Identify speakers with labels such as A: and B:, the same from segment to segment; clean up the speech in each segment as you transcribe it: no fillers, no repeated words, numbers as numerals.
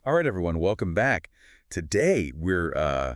A: All right, everyone, welcome back. Today, we're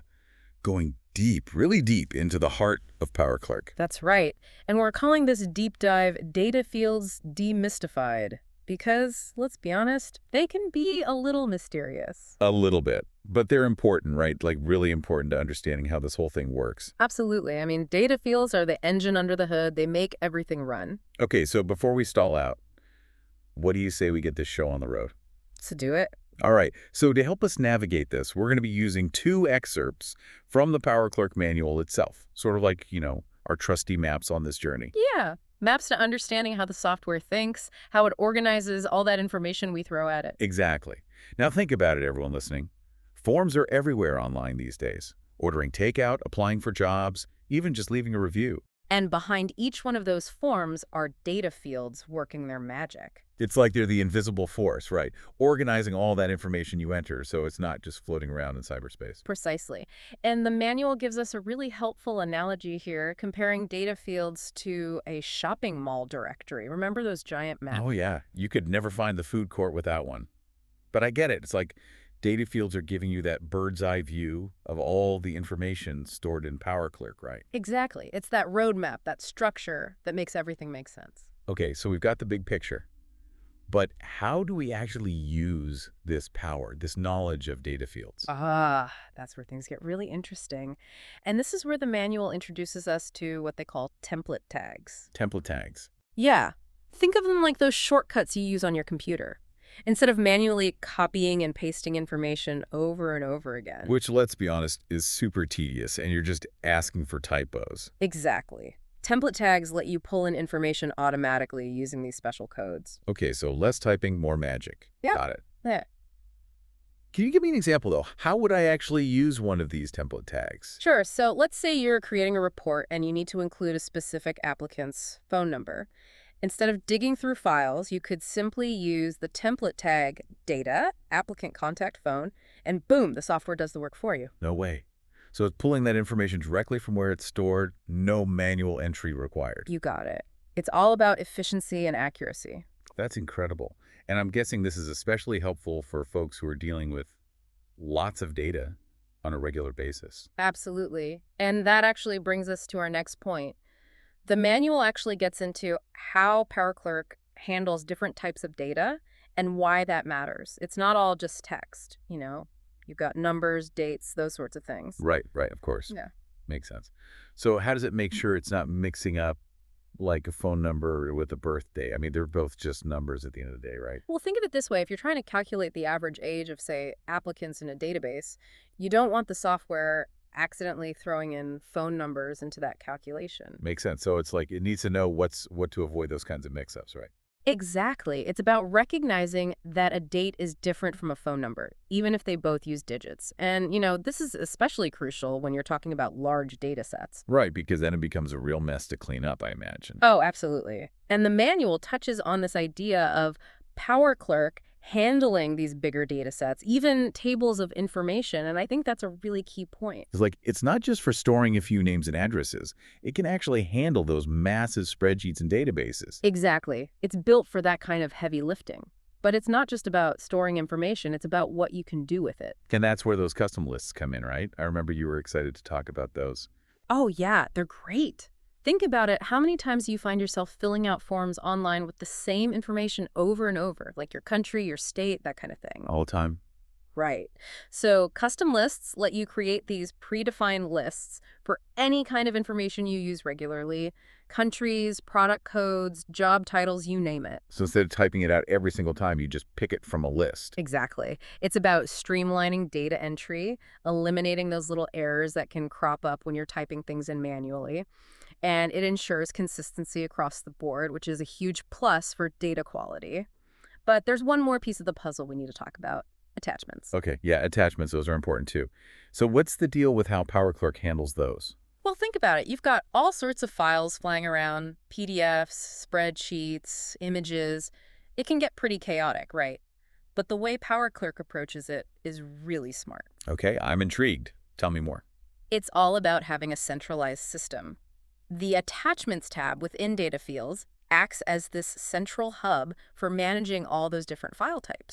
A: going deep, really deep into the heart of PowerClerk.
B: That's right. And we're calling this deep dive Data Fields Demystified because, let's be honest, they can be a little mysterious.
A: A little bit, but they're important, right? Like really important to understanding how this whole thing works.
B: Absolutely. I mean, data fields are the engine under the hood. They make everything run.
A: Okay, so before we stall out, what do you say we get this show on the road?
B: So do it.
A: All right, so to help us navigate this, we're going to be using two excerpts from the PowerClerk manual itself, sort of like, our trusty maps on this journey.
B: Yeah. Maps to understanding how the software thinks, how it organizes all that information we throw at it.
A: Exactly. Now think about it, everyone listening. Forms are everywhere online these days. Ordering takeout, applying for jobs, even just leaving a review.
B: And behind each one of those forms are data fields working their magic.
A: It's like they're the invisible force, right? Organizing all that information you enter so it's not just floating around in cyberspace.
B: Precisely. And the manual gives us a really helpful analogy here, comparing data fields to a shopping mall directory. Remember those giant maps?
A: Oh yeah, you could never find the food court without one. But I get it. It's like data fields are giving you that bird's eye view of all the information stored in PowerClerk, right?
B: Exactly. It's that roadmap, that structure that makes everything make sense.
A: Okay, so we've got the big picture. But how do we actually use this power, this knowledge of data fields?
B: That's where things get really interesting. And this is where the manual introduces us to what they call template tags.
A: Template tags.
B: Yeah. Think of them like those shortcuts you use on your computer. Instead of manually copying and pasting information over and over again.
A: Which, let's be honest, is super tedious, and you're just asking for typos.
B: Exactly. Template tags let you pull in information automatically using these special codes.
A: Okay, so less typing, more magic.
B: Yeah.
A: Got it.
B: Yeah.
A: Can you give me an example, though? How would I actually use one of these template tags?
B: Sure. So let's say you're creating a report and you need to include a specific applicant's phone number. Instead of digging through files, you could simply use the template tag data, applicant contact phone, and boom, the software does the work for you.
A: No way. So it's pulling that information directly from where it's stored, no manual entry required.
B: You got it. It's all about efficiency and accuracy.
A: That's incredible. And I'm guessing this is especially helpful for folks who are dealing with lots of data on a regular basis.
B: Absolutely. And that actually brings us to our next point. The manual actually gets into how PowerClerk handles different types of data and why that matters. It's not all just text, You've got numbers, dates, those sorts of things.
A: Right, of course.
B: Yeah.
A: Makes sense. So how does it make sure it's not mixing up like a phone number with a birthday? I mean, they're both just numbers at the end of the day, right?
B: Well, think of it this way. If you're trying to calculate the average age of, say, applicants in a database, you don't want the software accidentally throwing in phone numbers into that calculation.
A: Makes sense. So it's like it needs to know what to avoid those kinds of mix-ups, right?
B: Exactly. It's about recognizing that a date is different from a phone number, even if they both use digits. And, this is especially crucial when you're talking about large data sets.
A: Right, because then it becomes a real mess to clean up, I imagine.
B: Oh, absolutely. And the manual touches on this idea of PowerClerk handling these bigger data sets, even tables of information. And I think that's a really key point.
A: It's like it's not just for storing a few names and addresses. It can actually handle those massive spreadsheets and databases.
B: Exactly. It's built for that kind of heavy lifting. But it's not just about storing information, it's about what you can do with it.
A: And that's where those custom lists come in, right? I remember you were excited to talk about those.
B: Oh, yeah, they're great. Think about it. How many times do you find yourself filling out forms online with the same information over and over, like your country, your state, that kind of thing?
A: All the time.
B: Right. So custom lists let you create these predefined lists for any kind of information you use regularly. Countries, product codes, job titles, you name it.
A: So instead of typing it out every single time, you just pick it from a list.
B: Exactly. It's about streamlining data entry, eliminating those little errors that can crop up when you're typing things in manually. And it ensures consistency across the board, which is a huge plus for data quality. But there's one more piece of the puzzle we need to talk about. Attachments.
A: Okay, yeah, attachments, those are important too. So what's the deal with how PowerClerk handles those?
B: Well, think about it. You've got all sorts of files flying around, PDFs, spreadsheets, images. It can get pretty chaotic, right? But the way PowerClerk approaches it is really smart.
A: Okay, I'm intrigued. Tell me more.
B: It's all about having a centralized system. The Attachments tab within Data Fields acts as this central hub for managing all those different file types.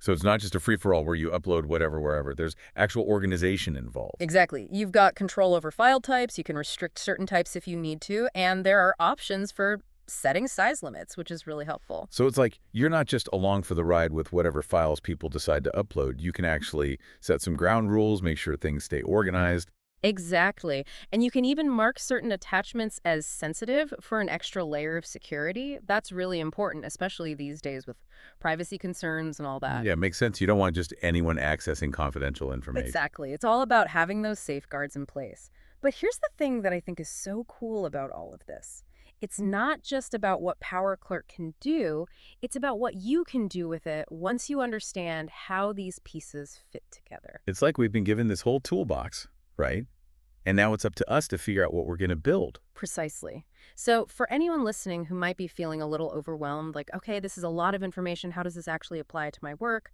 A: So it's not just a free-for-all where you upload whatever wherever. There's actual organization involved.
B: Exactly. You've got control over file types, you can restrict certain types if you need to, and there are options for setting size limits, which is really helpful.
A: So it's like you're not just along for the ride with whatever files people decide to upload. You can actually set some ground rules, make sure things stay organized.
B: Exactly. And you can even mark certain attachments as sensitive for an extra layer of security. That's really important, especially these days with privacy concerns and all that.
A: Yeah, makes sense. You don't want just anyone accessing confidential information.
B: Exactly. It's all about having those safeguards in place. But here's the thing that I think is so cool about all of this. It's not just about what Power Clerk can do, it's about what you can do with it once you understand how these pieces fit together.
A: It's like we've been given this whole toolbox, right? And now it's up to us to figure out what we're going to build.
B: Precisely. So for anyone listening who might be feeling a little overwhelmed, like, okay, this is a lot of information, how does this actually apply to my work?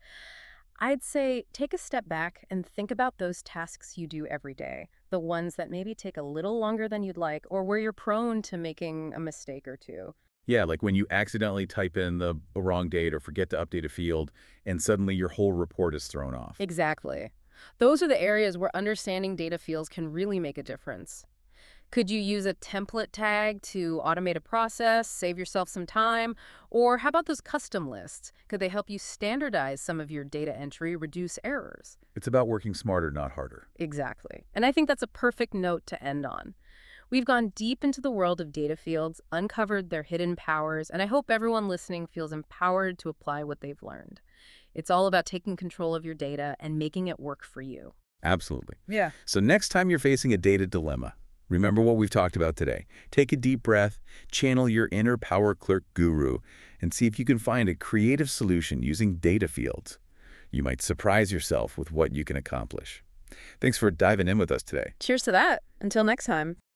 B: I'd say take a step back and think about those tasks you do every day, the ones that maybe take a little longer than you'd like, or where you're prone to making a mistake or two.
A: Yeah, like when you accidentally type in the wrong date or forget to update a field, and suddenly your whole report is thrown off.
B: Exactly. Those are the areas where understanding data fields can really make a difference. Could you use a template tag to automate a process, save yourself some time? Or how about those custom lists? Could they help you standardize some of your data entry, reduce errors?
A: It's about working smarter, not harder.
B: Exactly. And I think that's a perfect note to end on. We've gone deep into the world of data fields, uncovered their hidden powers, and I hope everyone listening feels empowered to apply what they've learned. It's all about taking control of your data and making it work for you.
A: Absolutely.
B: Yeah.
A: So next time you're facing a data dilemma, remember what we've talked about today. Take a deep breath, channel your inner Power Clerk guru, and see if you can find a creative solution using data fields. You might surprise yourself with what you can accomplish. Thanks for diving in with us today.
B: Cheers to that. Until next time.